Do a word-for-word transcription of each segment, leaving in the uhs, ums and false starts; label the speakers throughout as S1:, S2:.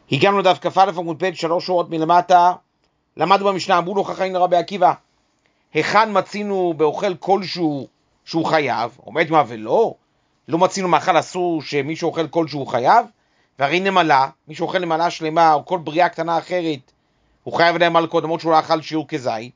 S1: הגענו לדף כ"א עמוד ב' שלוש שורות מלמטה, למדנו במשנה, אמרו לו חכמים לרבי עקיבא, היכן מצינו באוכל כלשהו שהוא חייב? אומרת מה ולא, לא מצינו מאכל אסור שמי שאוכל כלשהו חייב, והרי נמלה, מי שאוכל נמלה שלמה או כל בריאה קטנה אחרת, הוא חייב להם על קודמות שהוא לא אכל שיעור כזית.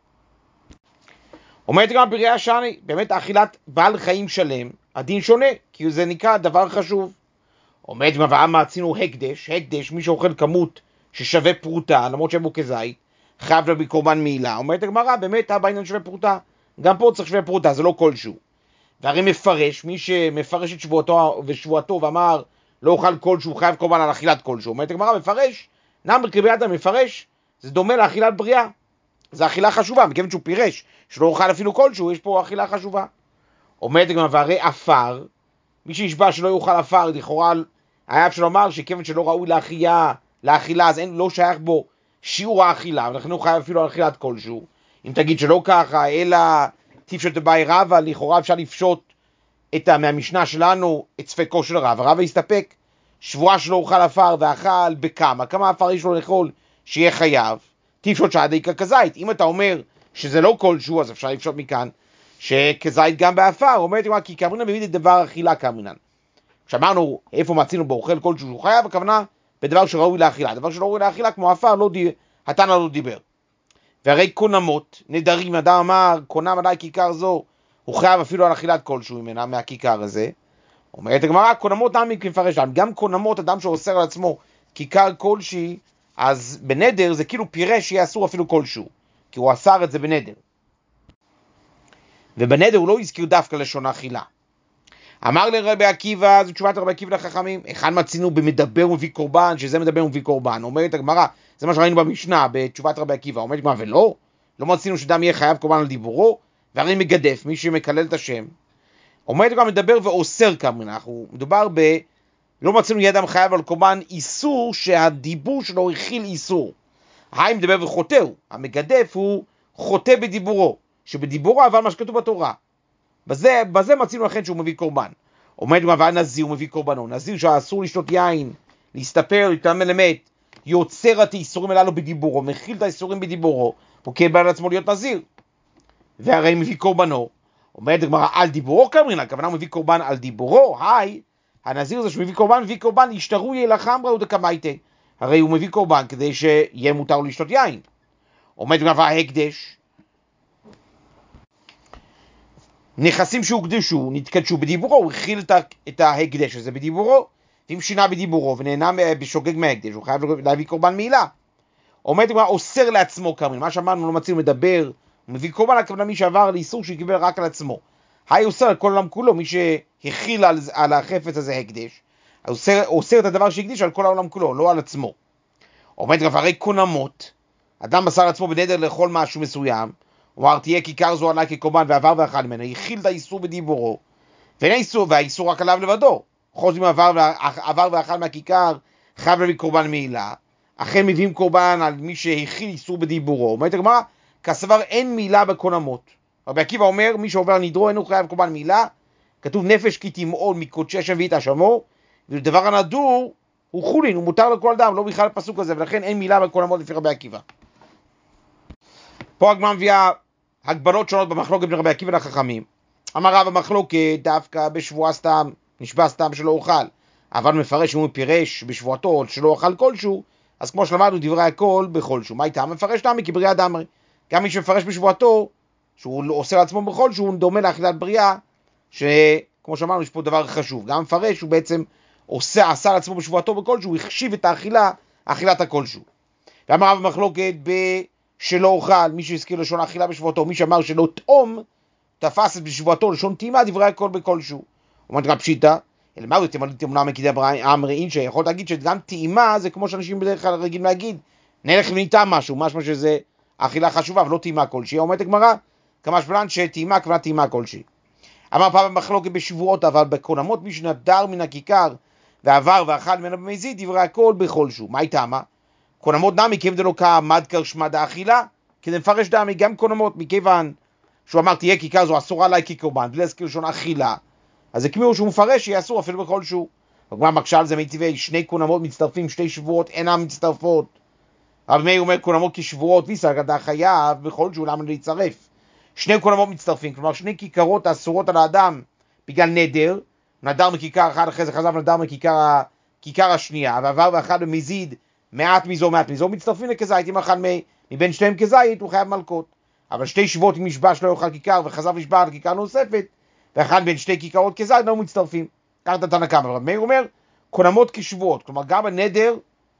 S1: אומרת גם בריאה שני, באמת אכילת בעל חיים שלם, הדין שונה, כי זה נקרא דבר חשוב. אומרת מה מצינו הקדש, הקדש, מי שאוכל כמות ששווה פרוטה, למרות שבו כזית, חייב לו בקורבן מעילה. אומרת הגמרא, באמת בעניין שווה פרוטה, גם פה צריך שווה פרוטה, זה לא כלשהו. והרי מפרש, מי שמפרש את שבועתו ושבועתו ואמר לא אוכל כלשהו, חייב קורבן על אכילת כלשהו. אומרת הגמרא, מפרש, נאמר כרבי אדם מפרש, זה דומה לאכילת בריאה. זה אכילה חשובה, מכיוון שהוא פירש, שלא אוכל אפילו כלשהו, יש פה אכילה חשובה. אומרת הגמרא, והרי אפר, מי שישבע שלא יאכל אפר, לכאורה היה אפשר לומר שכיוון שלא ראוי לאכילה, לאכילה, אז אין, לא שייך בו שיעור האכילה, ולכן הוא חייב אפילו על אכילת כלשהו. אם תגיד שלא ככה, אלא תפשוט באי רבא, לכאורה אפשר לפשוט את, מהמשנה שלנו את ספקו של רבא. רבא יסתפק, שבועה שלא אוכל אפר ואכל בכמה, כמה אפר יש לו לאכול שיהיה חייב, תפשוט שעד איקה כזית. אם אתה אומר שזה לא כלשהו, אז אפשר לפשוט מכאן שכזית גם באפר. אומרת מה, כי כאמרינן מביא את דבר אכילה כאמרינן. כשאמרנו איפה מצינו באוכל כלשהו שהוא חייב, הכוונה בדבר שראוי לאכילה. דבר שלא ראוי לאכילה כמו אפר, לא די... התנא לא דיבר. והרי קונמות, נדרים, אדם אמר, קונם עליי כיכר זו, הוא חייב אפילו על אכילת כלשהו ממנה, מהכיכר הזה. אומרת הגמרא, קונמות נמי כמפרש להם. גם קונמות, אדם שאוסר על עצמו כיכר כלשהי, אז בנדר זה כאילו פירש שיהיה אסור אפילו כלשהו, כי הוא אסר את זה בנדר. ובנדר הוא לא הזכיר דווקא לשון אכילה. אמר לרבי עקיבא, זו תשובת רבי עקיבא לחכמים, היכן מצינו במדבר ומביא קורבן, שזה מדבר ומביא קורבן. אומרת הגמרא, זה מה שראינו במשנה, בתשובת רבי עקיבא. אומרת הגמרא, ולא, לא מצינו שדם יהיה חייב קורבן על דיבורו, והרי מגדף, מי שמקלל את השם. אומרת הגמרא, מדבר ואוסר כאמרינן, אנחנו מדובר ב... לא מצינו יהיה אדם חייב על קורבן איסור, שהדיבור שלו הכיל איסור. היי מדבר וחוטא הוא, המגדף הוא חוטא בדיבורו, שבדיבורו אבל מה שכתוב בתורה. בזה, בזה מצינו לכן שהוא מביא קורבן. עומד גמרא, נזיר הוא מביא קורבנו. נזיר שאסור לשתות יין, להסתפר, להתאמן למת, יוצר את האיסורים הללו בדיבורו, מכיל את האיסורים בדיבורו, הוא קיבל על עצמו להיות נזיר. והרי מביא קורבנו. עומד גמרא, על דיבורו כאמרינן, הכוונה הוא מביא קורבן על דיבורו. היי, הנזיר הזה שמביא קורבן, מביא קורבן, ישתרו ילחם ראו דקמייטי. הרי הוא מביא קורבן כדי שיהיה מותר לשתות יין. עומד גמרא, ההקדש. נכסים שהוקדשו, נתקדשו בדיבורו, הוא הכיל את ההקדש הזה בדיבורו, ואם שינה בדיבורו ונהנה בשוגג מההקדש, הוא חייב להביא קורבן מעילה. עומד גמרא, אוסר לעצמו כאמרינן, מה שאמרנו, לא מצינו מדבר, הוא מביא קורבן, הכוונה מי שעבר לאיסור שיקבל רק על עצמו. היי אוסר על כל העולם כולו, מי שהכיל על, על החפץ הזה הקדש, אוסר, אוסר את הדבר שהקדיש על כל העולם כולו, לא על עצמו. עומד גמרא, הרי קונמות, אדם מסר לעצמו בנדר לאכול משהו מסוים, הוא אמר, תהיה כיכר זו עליי כקורבן ועבר ואכל ממנו, הכיל את האיסור בדיבורו, ואין האיסור, והאיסור רק עליו לבדו. חוץ מעבר עבר ואכל מהכיכר, חייב להביא קורבן מעילה. אכן מביאים קורבן על מי שהכיל איסור בדיבורו. אומרת הגמרא, כסבר אין מעילה בקונמות. רבי עקיבא אומר, מי שעובר נדרו אינו חייב קורבן מעילה. כתוב נפש כי תמעול מקודשי השם ואת אשמו, ודבר הנדור הוא חולין, הוא מותר לכל אדם, לא בכלל פסוק הזה, ולכן אין מעילה בקונמות לפי רבי עקיבא. פה הגמרא מביאה הגבלות שונות במחלוקת בין רבי עקיבא לחכמים. אמר רב המחלוקת דווקא בשבועה סתם, נשבע סתם שלא אוכל, אבל מפרש אם הוא פירש בשבועתו שלא אוכל כלשהו, אז כמו שלמדנו דברי הכל בכלשהו. מה איתם? מפרש תמי כבריאה דמרי. גם מי שמפרש בשבועתו, שהוא עושה לעצמו בכלשהו, הוא דומה לאכילת בריאה, שכמו שאמרנו יש פה דבר חשוב. גם מפרש הוא בעצם עושה, עשה לעצמו בשבועתו בכלשהו, הוא החשיב את האכילה, אכילת הכלשהו. ואמר רב המחלוקת ב... שלא אוכל, מי שהזכיר לשון אכילה בשבועתו, מי שאמר שלא תאום, תפס את בשבועתו לשון תאימה, דברי הכל בכלשהו. אומרת רב פשיטא, אלא מה הוא תאמנה מקידי אמרין, שיכול להגיד שגם תאימה זה כמו שאנשים בדרך כלל רגילים להגיד, נלך וניתן משהו, משהו שזה אכילה חשובה, ולא תאימה כלשהי. אומרת הגמרא, כמה שבלן שתאימה כבר תאימה כלשהי. אמר פעם במחלוקת בשבועות, אבל בקונמות מי שנדר מן הכיכר, ועבר ואכל ממנו במזיד, דברי הכל בכלשהו. מה איתמה? קונמות דמי כיוון דלא כעמד קרשמה דאכילה, כדי מפרש דמי גם קונמות, מכיוון שהוא אמר תהיה כיכר זו אסורה עליי כקורבן, בלי להזכיר לשון אכילה, אז זה כמו שהוא מפרש שיהיה אסור אפילו בכלשהו. הגמרא מקשה על זה מטבעי, שני קונמות מצטרפים, שתי שבועות אינם מצטרפות. רבי מאיר אומר קונמות כשבועות, ויסר אתה חייב בכל שהוא למה להצטרף. שני קונמות מצטרפים, כלומר שני כיכרות אסורות על האדם בגלל נדר, נדר מכיכר אחד, אחרי זה חזר נדר מכיכר כיכר השנייה, ועבר ואחד במזיד מעט מזו מעט מזו, מצטרפים לכזית, אם אחד מבין שניהם כזית הוא חייב מלקות. אבל שתי שבועות עם משבש לא יאכל כיכר וחזר משבע על כיכר נוספת, ואחד בין שתי כיכרות כזית לא מצטרפים. כך את התנא קמא. רבי מאיר אומר קונמות כשבועות, כלומר גם בנדר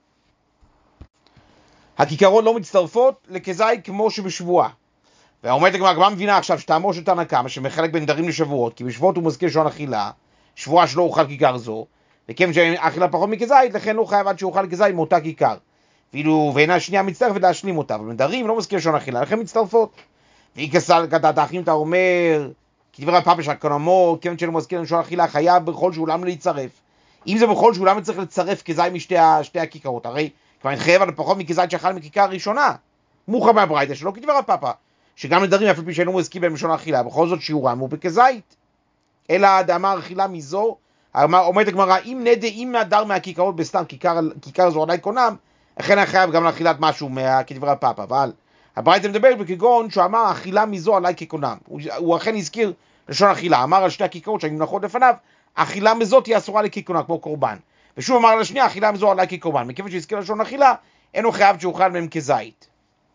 S1: הכיכרות לא מצטרפות לכזית כמו שבשבועה. והעומדת הגמרא גם מבינה עכשיו שטעמו של תנא קמא שמחלק בין נדרים לשבועות, כי בשבועות הוא מזכיר שעון אכילה, שבועה שלא אוכל כיכר זו, וכיוון שאכילה פחות מכזית, לכן הוא חייב עד שאוכל כזית מאותה כיכר. ואילו ואינה שנייה מצטרפת להשלים אותה, אבל נדרים לא מזכיר שעון אכילה, לכן מצטרפות. והיא כסל כדת האחים אתה אומר, כי דברי הפאפה שהקונמות, כיוון שלא מזכיר שעון אכילה, חייב בכל שאולם להצטרף. אם זה בכל שאולם צריך לצרף כזית משתי שתי הכיכרות, הרי כבר נתחייב על פחות מכזית שאכל מכיכר הראשונה. מוכר מהברייתא שלא כדבר הפאפה, שגם נדרים אף על פי שאינו מזכיר בהם שעון אכילה, בכל זאת שיעורם הוא בכזית. אלא דאמר אכילה מזו, אומרת הגמרא, אם נדר, אם נדר מהכיכרות בסתם כיכר, כיכר זו עדיין קונם, לכן היה חייב גם לאכילת משהו כדברי הפאפה. אבל הברייתא מדברת בכגון שהוא אמר אכילה מזו עלי כקונם, הוא, הוא אכן הזכיר לשון אכילה, אמר על שתי הכיכרות שהיו מונחות לפניו, אכילה מזו תהיה אסורה לכקונם כמו קורבן, ושוב אמר על השנייה אכילה מזו עלי כקורבן, מכיוון שהזכיר לשון אכילה אינו חייב שאוכל מהם כזית.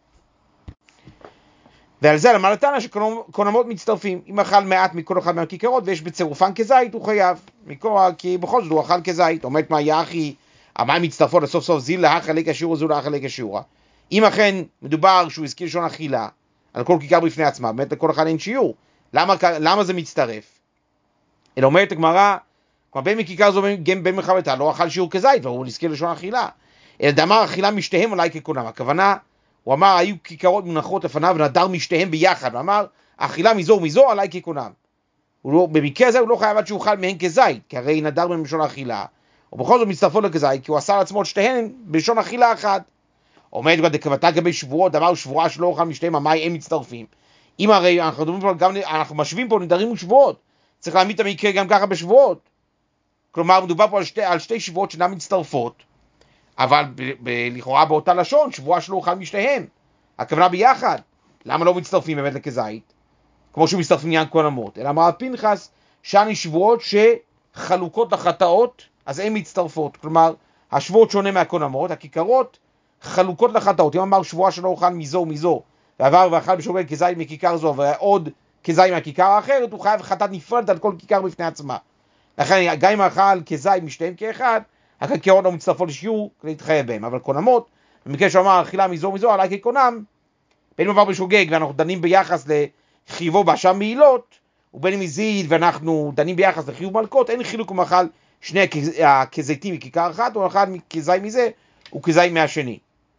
S1: ועל זה למד התנא שקונמות מצטרפים, אם אכל מעט מכל אחד מהכיכרות ויש בצירופן כזית הוא חייב, מכוח כי בכל זאת הוא אכל כזית. אומרת מה יחי, המים מצטרפות לסוף סוף זיל לאחר ליק השיעור זו לאחר ליק השיעורה. אם אכן מדובר שהוא הזכיר לשון אכילה על כל כיכר בפני עצמה, באמת לכל אחד אין שיעור, למה, למה זה מצטרף? אלא אומרת הגמרא, כמו בין מכיכר זו גם בין מחבטה לא אכל שיעור כזית והוא הזכיר לשון אכילה, אלא דאמר אכילה משתיהם אולי כקונם, הכוונה הוא אמר, היו כיכרות מונחות לפניו ונדר משתיהם ביחד, ואמר, אכילה מזו ומזו עלי כקונם. לא, במקרה הזה הוא לא חייב עד שאוכל מהן כזית, כי הרי נדר מהם בשון אכילה, ובכל זאת מצטרפו לכזית, כי הוא עשה לעצמו את שתיהן בשון אכילה אחת. עומד גם דקבתה גבי שבועות, אמר שבועה שלא אוכל משתיהם, המים הם מצטרפים. אם הרי אנחנו, פה, גם, אנחנו משווים פה נדרים ושבועות, צריך להעמיד את המקרה גם ככה בשבועות. כלומר, מדובר פה על שתי, על שתי שבועות שאינן מצטרפות, אבל ב- ב- לכאורה באותה לשון, שבועה שלא אוכל משתיהם. הכוונה ביחד. למה לא מצטרפים באמת לכזית? כמו שמצטרפים עניין קונמות. אלא אמר פנחס, שאני שבועות שחלוקות לחטאות, אז הן מצטרפות. כלומר, השבועות שונה מהקונמות, הכיכרות חלוקות לחטאות. אם אמר שבועה שלא אוכל מזו ומזו, ועבר ואכל בשוגג כזית מכיכר זו, ועוד כזית מהכיכר האחרת, הוא חייב חטאת נפרדת על כל כיכר בפני עצמה. לכן, גם אם אכל כזית משתיהם כאחד, הכיכרות לא מצטרפות לשיעור כדי להתחייב בהם, אבל קונמות, במקרה שהוא אמר אכילה מזו ומזו עלי כקונם, בין אם עבר בשוגג ואנחנו דנים ביחס לחיובו באשם מעילות, ובין אם מזיד ואנחנו דנים ביחס לחיוב מלקות, אין חילוק אם אכל שני הכזיתים מכיכר אחת, או אחד כזית מזה וכזית מהשני.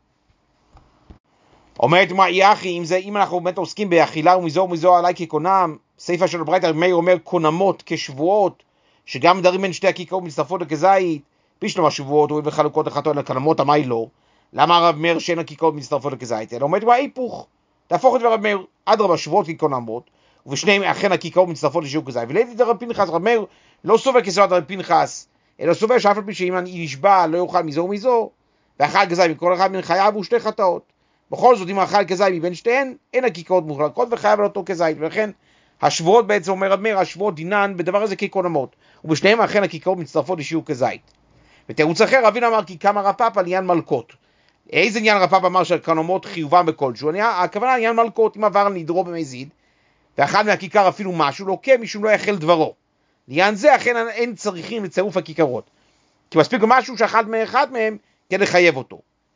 S1: אומרת מה יחי, אם, זה, אם אנחנו באמת עוסקים באכילה ומזו ומזו עלי כקונם, ספר של ברייתא רבי מאיר אומר קונמות כשבועות, שגם נדרים בין שתי הכיכרות מצטרפות לכזית, בשלום השבועות הוא בחלוקות לחטאות לקונמות, המאי לא. למה הרב מאיר שאין הכיכרות מצטרפות לכזית? אלא אומרת מה היפוך, תהפוך את הרב מאיר, אדרבה שבועות כקונמות, ובשניהם אכן הכיכרות מצטרפות לשיעור כזית. ולהביא את הרב פנחס, רב מאיר לא סובר כסורת הרב פנחס, אלא סובר שאף על פי שאם אני נשבע לא יאכל מזו ומזו, ואכל כזית מכל אחד מן חייו הוא שתי חטאות. בכל זאת אם אכל כזית מבין שתיהן, אין הכיכרות מוחלקות וחייב על אותו כזית. ולכן השבועות בעצם אומר רב מאיר, השבועות דינן בדבר הזה כקונמות, ובשניהם אכן הכיכרות מצטרפות לשיעור כזית. בתירוץ אחר רבינו אמר כי כמה רב פאפא לעניין מלקות. איזה עניין רב פאפא אמר שהקונמות חיובם בכלשהו? הכוונה עניין מלקות, אם עבר נדרו במזיד ואחד מהכיכר אפילו משהו לוקה משום לא יאכל דברו, לעניין זה אכן אין צריכים לצירוף הכיכרות, כי מספיק משהו שאחד מאחד מהם כדי לחייב אותו.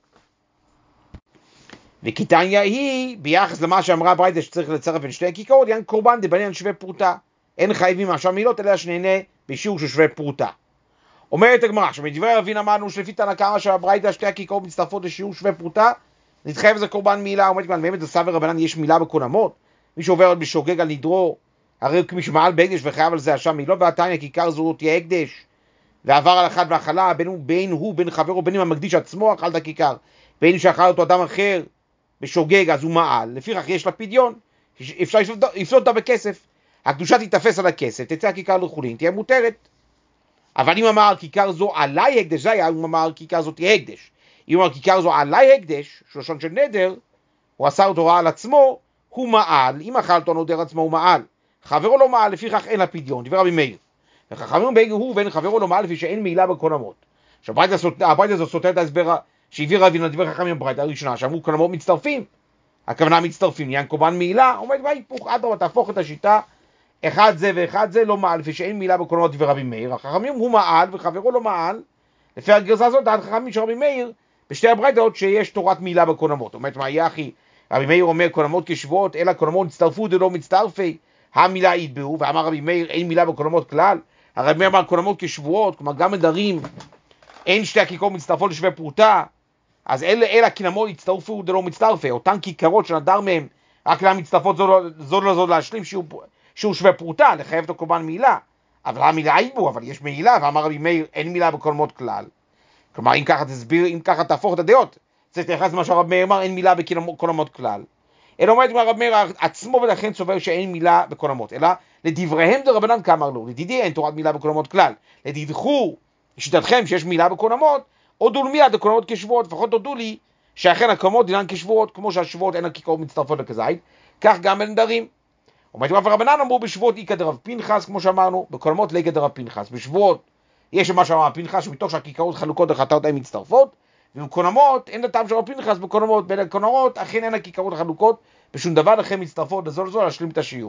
S1: וכיתניה היא ביחס למה שאמרה ברייתא שצריך לצרף בין שתי הכיכרות, עניין קורבן דבעניין שווה פרוטה, אין חייבים עכשיו מילות אלא שנהנה בשיעור של שווה פרוטה. אומרת הגמרא, שמדברי רבינו אמרנו שלפי תנא קמא שהברייתא שתי הכיכרות מצטרפות לשיעור שווה פרוטה, נתחייב זה קורבן מילה. אומרת הגמרא, באמת לסבר רבנן יש מילה בקונמות? מי שעובר בשוגג על נדרו, הרי כמי שמעל בהקדש וחייב על זה אשם מילו, והתניא כיכר זו תהיה הקדש, ועבר על אחד ואכלה, בין הוא, בין הוא, בין חברו, בין אם המקדיש עצמו אכל את הכיכר, בין אם שאכל אותו אדם אחר בשוגג, אז הוא מעל, לפיכך יש לה פדיון, אפשר לפסול אותה בכסף, הקדושה תתפס על הכסף, תצא הכיכר לחולין, תהיה מותרת. אבל אם אמר כיכר זו עלי הקדש, זה היה אם אמר כיכר זו תהיה הקדש. אם אמר כיכר זו עלי הקדש, שלושון של נדר, הוא עשה אותו רע על עצמו, הוא מעל, אם אכל אותו נודר עצמו הוא מעל. חברו לא מעל, לפיכך אין לפדיון, דבר רבי מאיר. וחכמים בגלל הוא ואין חברו לא מעל, לפי שאין מעילה בקונמות. עכשיו הברייתא הזאת סותר את ההסבר שהביא רבי לדבר חכמים בברייתא הראשונה, שאמרו קונמות מצטרפים, הכוונה מצטרפים, יען קורבן מעילה, עומד בהיפוך, אדרבה, תהפוך את השיטה, אחד זה ואחד זה לא מעל, לפי שאין מעילה בקונמות דבר רבי מאיר. החכמים הוא מעל וחברו לא מעל, לפי הגרסה הזאת, דעת חכמים של רבי מאיר, בשתי הברייתות שיש תורת מעילה בקונמות. אומרת מה יהיה אחי? רבי מאיר אומר קונמות כשבועות, אלא קונמות הצטרפו דלא מצטרפי, המילה יתבעו, ואמר רבי מאיר אין מילה בקונמות כלל. הרבי מאיר אמר קונמות כשבועות, כלומר גם נדרים, אין שתי הכיכרות מצטרפות לשווה פרוטה, אז אלה, אלה הקינמות הצטרפו דלא מצטרפי, אותן כיכרות שנדר מהם, רק להם מצטרפות זו לזו להשלים שהוא, שהוא שווה פרוטה, לחייב את הקורבן מילה, אבל המילה יתבעו, אבל יש מילה, ואמר רבי מאיר אין מילה בקונמות כלל. כלומר אם ככה תסביר, אם ככה תהפוך את הדעות, צריך להתייחס למה שהרב מאיר אמר, אין מילה בקונמות כלל. אלא אומרת הרב מאיר עצמו ולכן סובר שאין מילה בקונמות, אלא לדבריהם דרבנן כאמר לו, לדידי אין תורת מילה בקונמות כלל, לדידכו, לשיטתכם שיש מילה בקונמות, הודו מיד הקונמות כשבועות, לפחות הודו לי שאכן הקונמות דינן כשבועות, כמו שהשבועות אין הכיכרות מצטרפות לכזית, כך גם בנדרים. אומרת רבנן אמרו בשבועות איקא דרב פנחס, כמו שאמרנו, בקונמות לאיקא דרב פנחס, בשבועות יש מה שאמר פנחס, שמתוך שהכיכרות חלוקות לחטאות הן מצטרפות, ובקונמות אין לטעם של רב פנחס, בקונמות, בין הקונמות אכן אין הכיכרות החלוקות, בשום דבר לכם מצטרפות לזו לזו להשלים את השיעור.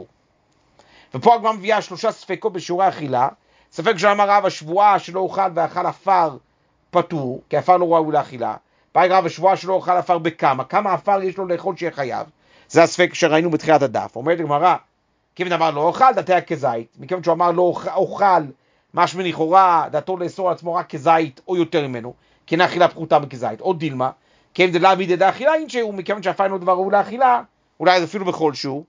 S1: ופה הגמרא מביאה שלושה ספקות בשיעורי אכילה, ספק שאמר רב השבועה שלא אוכל ואכל עפר פטור, כי עפר לא ראוי לאכילה, באי רב השבועה שלא אוכל עפר בכמה, כמה עפר יש לו לאכול שיהיה חייב, זה הספק שראינו בתחילת הדף. אומרת הגמרא, כיוון אמר לא אוכל, דתיה כזית, מכיוון שהוא אמר לא אוכל, משמע לכאורה דתו לאסור על עצמו רק כזית או יותר ממנו, כי אין אכילה פחותה בכזית, או דילמה, כיוון דלא בידי דאכילה אין שהוא, מכיוון שעפר אינו דבר ראוי לאכילה, אולי אפילו בכל שהוא.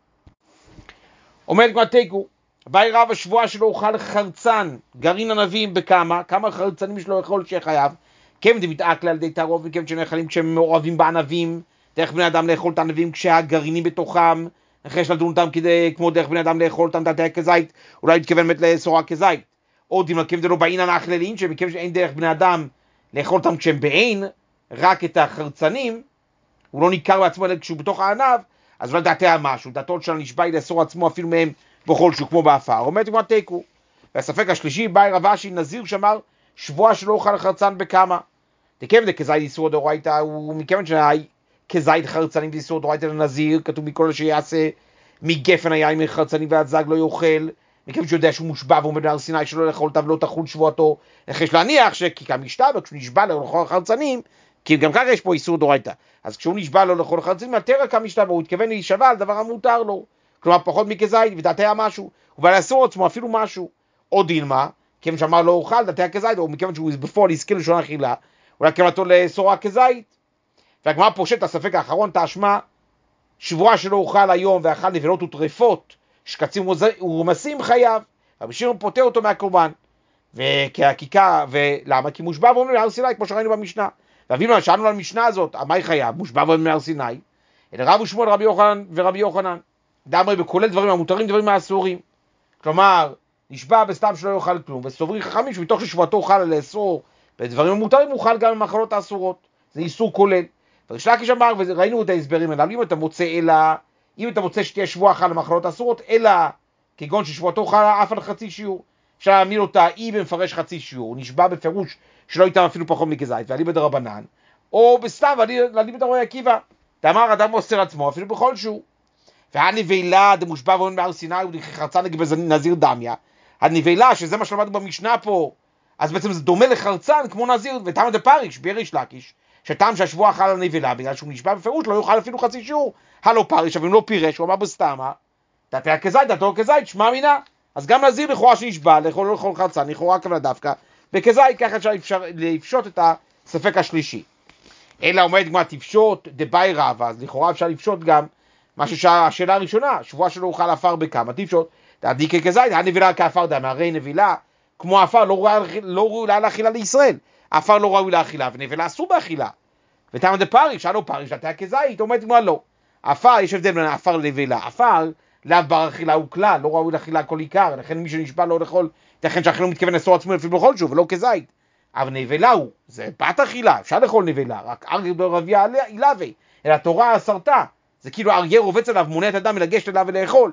S1: אומרת גמרא תיקו, באי רב השבועה שלא אוכל חרצן, גרעין ענבים בכמה, כמה חרצנים יש לו לאכול שיהיה חייב, כיוון דמתעקלה על ידי תערוב, וכיוון שנאכלים כשהם מעורבים בענבים, דרך בני אדם לאכול את הענבים כשהגרעינים בתוכם, אחרי שלדון אותם כדי, כמו דרך בני אדם לאכול אותם דתיה כזית, אולי מתכוון באמת לאסורה כזית, או דילמה כיוון דלא בעינן האכללין, שמכיוון שאין דרך בני אדם לאכול אותם כשהם בעין, רק את החרצנים, הוא לא ניכר בעצמו אלא כשהוא בתוך הענב, אז אולי דעתיה משהו, דעתו של הנשבע היא לאסור עצמו אפילו מהם בכל שהוא כמו באפר. אומרת כמו תיקו. והספק השלישי, באי רב אשי נזיר שאמר שבועה שלא אוכל חרצן בכמה. דכיוון דכזית איסור דאורייתא, הוא מכיוון שכזית חרצנים ואיסור דאורייתא לנזיר, כתוב מכל שיעשה מגפן היין מחרצנים ועד זג לא יאכל, מכיוון שיודע שהוא מושבע ועומד בהר סיני שלא לאכול אותה ולא תחול שבועתו, איך יש להניח שכי משתבע כשהוא נשבע לו לאכול חרצנים, כי גם ככה יש פה איסור דאורייתא, אז כשהוא נשבע לו לאכול חרצנים, יותר רק המשתבע, הוא התכוון להישבע על דבר המותר לו, כלומר פחות מכזית, ודתיה משהו, הוא בא לאסור עצמו אפילו משהו, או דילמה, כיוון שאמר לא אוכל, דתיה כזית, או מכיוון שהוא בפועל הזכיר לשון אכילה, אולי כוונתו לאסורה כזית. והגמרא פושט הספק האחרון, תשמע, שבועה שלא אוכל היום ואכל נבלות וטרפות, שקצים ורמסים חייב, רבי שמעון פוטר אותו מהקורבן, וכהכיכה, ולמה? כי מושבע ואומר מהר סיני, כמו שראינו במשנה. ואבינו, שאלנו על המשנה הזאת, מה היא חייב? מושבע ואומר מהר סיני, אלא רב ושמואל רבי יוחנן ורבי יוחנן, דאמרי בכולל דברים המותרים, דברים מהאסורים. כלומר, נשבע בסתם שלא יאכל כלום, וסוברים חכמים שמתוך ששבועתו אוכל לאסור, בדברים המותרים אוכל גם במאכלות האסורות. זה איסור כולל. וריש לקיש אמר, וראינו את ההסברים האלה, אם אתה מוצא אלא, אם אתה מוצא שתהיה שבוע אחת למאכלות האסורות, אלא כגון ששבועתו אוכל אף על חצי שיעור, אפשר להעמיד אותה אי במפרש חצי שיעור, נשבע בפירוש שלא ייתם אפילו פחות מכזית, ועלי בדרבנן, או בסתם, ועלי בדרבנן עקיבא, דאמר אדם אוסר עצמו אפילו בכל שהוא. והנבלה דמושבע ואומר מהר סיני וחרצן לגבי נזיר דמיה, הנבלה שזה מה שלמדנו במשנה פה, אז בעצם זה דומה לחרצן כמו נזיר, וטעם דפריש ביריש לקיש, שטעם שהשבוע אכל על הנבלה בגלל שהוא נשבע בפירוש לא יאכל אפילו חצי שיעור, הלא פריש, אבל אם לא פירש, הוא אמר בסתמה, דתיה כזית, דתו כזית, שמע מינה, אז גם נזיר לכאורה שנשבע, לאכול לא לאכול חרצן, לכאורה כבלה דווקא, וכזית ככה אפשר לפשוט את הספק השלישי. אלא עומד גמרא תפשוט דבאי רבא, אז לכאורה אפשר לפשוט גם משהו שהשאלה הראשונה, שבועה שלא אוכל עפר בכמה, תפשוט, דעתי כזית, הנבילה כעפר דם, הרי נבילה, כמו עפר לא ראוי לאכילה לישראל, עפר לא ראוי לאכילה, ונבילה אסור באכילה. וטעם דפריש, הלא פריש, דתיה כזית, עומד גמרא לא. עפר, יש הבדל בין עפר לנבילה, עפר, לאו בר אכילה הוא כלל, לא ראוי לאכילה כל עיקר, לכן מי שנשבע לא לאכול, לכן שאכילה הוא מתכוון לאסור עצמו לפי בכל שוב, ולא כזית. אבל נבלה הוא, זה בת אכילה, אפשר לאכול נבלה, רק אריה ברבייה אילווה, אלא התורה אסרתה, זה כאילו אריה רובץ עליו, מונע את אדם מלגשת אליו ולאכול.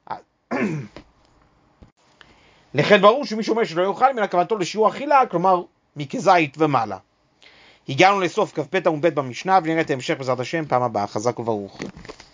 S1: לכן ברור שמי שאומר שלא יאכל מן הכוונתו לשיעור אכילה, כלומר מכזית ומעלה. הגענו לסוף כ"ב עמוד ב' במשנה, ונראה את ההמשך בעזרת השם פעם הבאה. חזק וברוך.